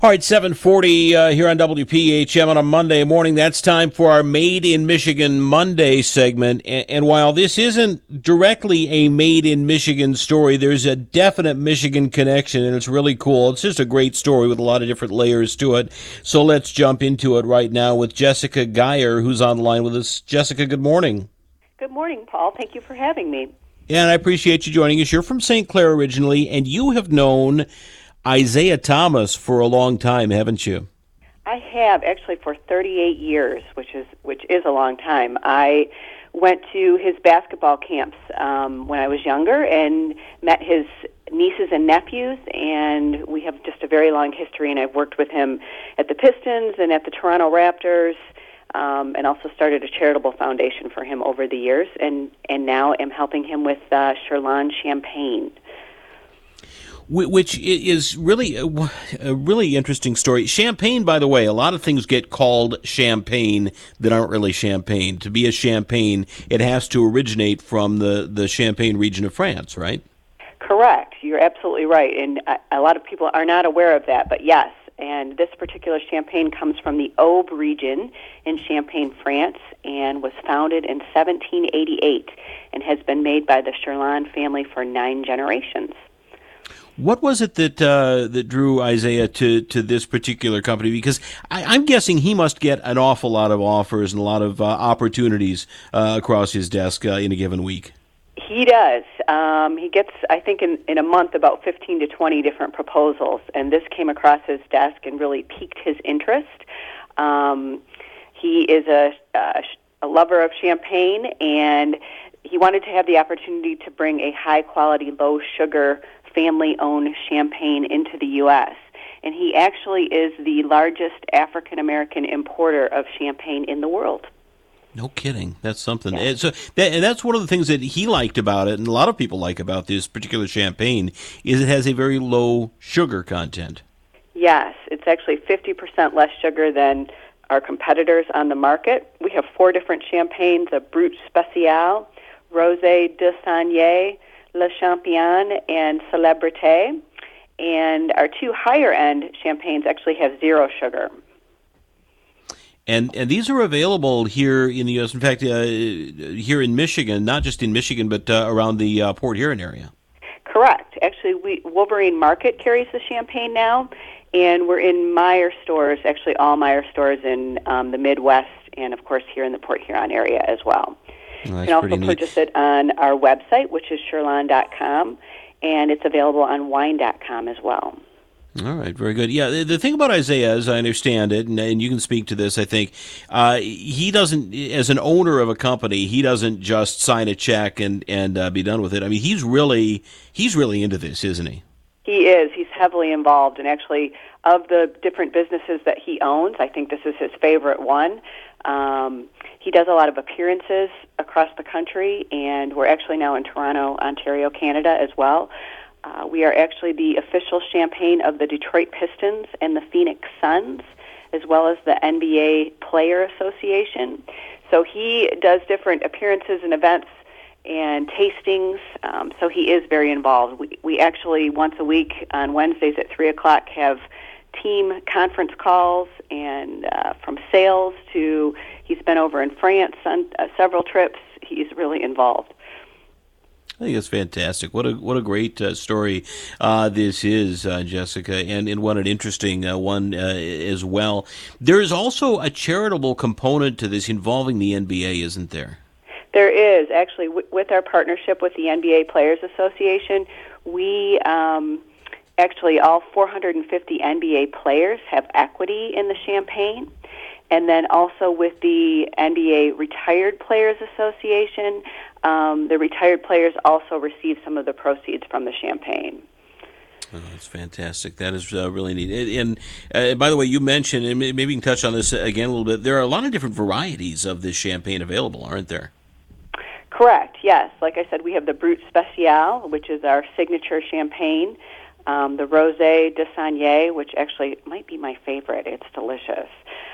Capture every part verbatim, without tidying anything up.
All right, seven forty uh, here on W P H M on a Monday morning. That's time for our Made in Michigan Monday segment. And, and while this isn't directly a Made in Michigan story, there's a definite Michigan connection, and it's really cool. It's just a great story with a lot of different layers to it. So let's jump into it right now with Jessica Geyer, who's on the line with us. Jessica, good morning. Good morning, Paul. Thank you for having me. Yeah, and I appreciate you joining us. You're from Saint Clair originally, and you have known Isiah Thomas for a long time, haven't you? I have, actually, for thirty-eight years, which is which is a long time. I went to his basketball camps um, when I was younger and met his nieces and nephews, and we have just a very long history, and I've worked with him at the Pistons and at the Toronto Raptors, um, and also started a charitable foundation for him over the years, and, and now am helping him with uh, Sherlan Champagne. Which is really a, a really interesting story. Champagne, by the way, a lot of things get called champagne that aren't really champagne. To be a champagne, it has to originate from the, the Champagne region of France, right? Correct. You're absolutely right. And a, a lot of people are not aware of that, but yes. And this particular champagne comes from the Aube region in Champagne, France, and was founded in seventeen eighty-eight and has been made by the Sherlan family for nine generations. What was it that uh, that drew Isiah to, to this particular company? Because I, I'm guessing he must get an awful lot of offers and a lot of uh, opportunities uh, across his desk uh, in a given week. He does. Um, he gets, I think, in, in a month about fifteen to twenty different proposals, and this came across his desk and really piqued his interest. Um, he is a, a, a lover of champagne, and he wanted to have the opportunity to bring a high-quality, low-sugar family-owned champagne into the U S And he actually is the largest African-American importer of champagne in the world. No kidding. That's something. Yeah. And so that, and that's one of the things that he liked about it, and a lot of people like about this particular champagne, is it has a very low sugar content. Yes, it's actually fifty percent less sugar than our competitors on the market. We have four different champagnes, a Brut Spécial, Rosé de Sangnier, Le Champion, and Celebrité, and our two higher-end champagnes actually have zero sugar. And and these are available here in the U S. In fact, uh, here in Michigan, not just in Michigan, but uh, around the uh, Port Huron area. Correct. Actually, we, Wolverine Market carries the champagne now, and we're in Meijer stores, actually all Meijer stores in um, the Midwest, and of course here in the Port Huron area as well. Well, you can also purchase it on our website, which is sherlan dot com, and it's available on wine dot com as well. All right, very good. Yeah, the, the thing about Isiah, as I understand it, and, and you can speak to this, I think, uh, he doesn't, as an owner of a company, he doesn't just sign a check and, and uh, be done with it. I mean, he's really he's really into this, isn't he? He is. He's heavily involved, and actually, of the different businesses that he owns, I think this is his favorite one. Um, he does a lot of appearances across the country, and we're actually now in Toronto, Ontario, Canada as well. Uh, we are actually the official champagne of the Detroit Pistons and the Phoenix Suns, as well as the N B A Player Association. So he does different appearances and events and tastings, um, so he is very involved. We, we actually, once a week on Wednesdays at three o'clock, have team conference calls, and uh, from sales to, he's been over in France on uh, several trips. He's really involved. I think it's fantastic. What a what a great uh, story uh, this is, uh, Jessica, and, and what an interesting uh, one uh, as well. There is also a charitable component to this involving the N B A, isn't there? There is. Actually, w- with our partnership with the N B A Players Association, we um, actually, all four hundred fifty N B A players have equity in the champagne. And then also with the N B A Retired Players Association, um, the retired players also receive some of the proceeds from the champagne. Oh, that's fantastic. That is uh, really neat. And, and uh, by the way, you mentioned, and maybe you can touch on this again a little bit, there are a lot of different varieties of this champagne available, aren't there? Correct, yes. Like I said, we have the Brut Spécial, which is our signature champagne, um, the Rosé de Sangnier, which actually might be my favorite. It's delicious.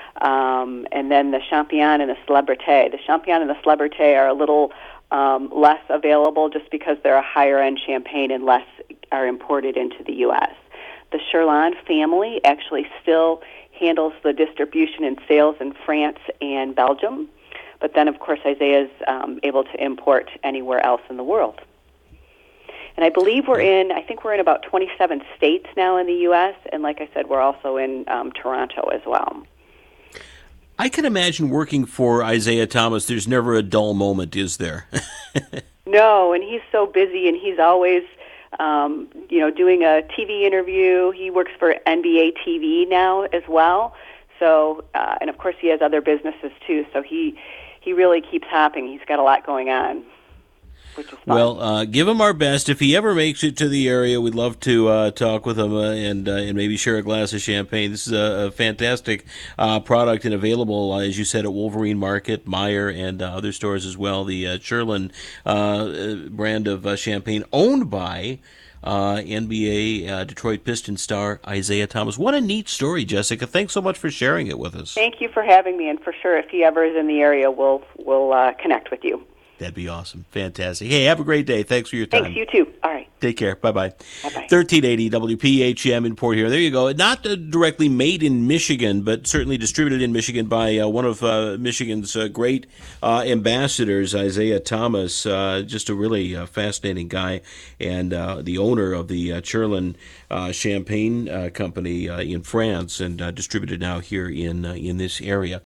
Um, and then the Champion and the Celebrité. The Champion and the Celebrité are a little um, less available just because they're a higher-end champagne and less are imported into the U S The Churlon family actually still handles the distribution and sales in France and Belgium. But then, of course, Isaiah is um, able to import anywhere else in the world. And I believe we're in, I think we're in about twenty-seven states now in the U S, and like I said, we're also in um, Toronto as well. I can imagine working for Isaiah Thomas. There's never a dull moment, is there? No, and he's so busy, and he's always, um, you know, doing a T V interview. He works for N B A T V now as well. So, uh, and of course, he has other businesses too. So he he really keeps hopping. He's got a lot going on, which is fun. Well, uh, give him our best. If he ever makes it to the area, we'd love to uh, talk with him uh, and uh, and maybe share a glass of champagne. This is a, a fantastic uh, product and available, uh, as you said, at Wolverine Market, Meijer, and uh, other stores as well. The uh, Churlon uh, brand of uh, champagne owned by uh, N B A uh, Detroit Pistons star Isaiah Thomas. What a neat story, Jessica. Thanks so much for sharing it with us. Thank you for having me, and for sure, if he ever is in the area, we'll, we'll uh, connect with you. That'd be awesome. Fantastic. Hey, have a great day. Thanks for your time. Thanks, you too. All right. Take care. Bye-bye. Bye-bye. thirteen eighty W P H M in Port Huron. There you go. Not uh, directly made in Michigan, but certainly distributed in Michigan by uh, one of uh, Michigan's uh, great uh, ambassadors, Isaiah Thomas. Uh, just a really uh, fascinating guy, and uh, the owner of the uh, Churlon uh, Champagne uh, Company uh, in France, and uh, distributed now here in uh, in this area.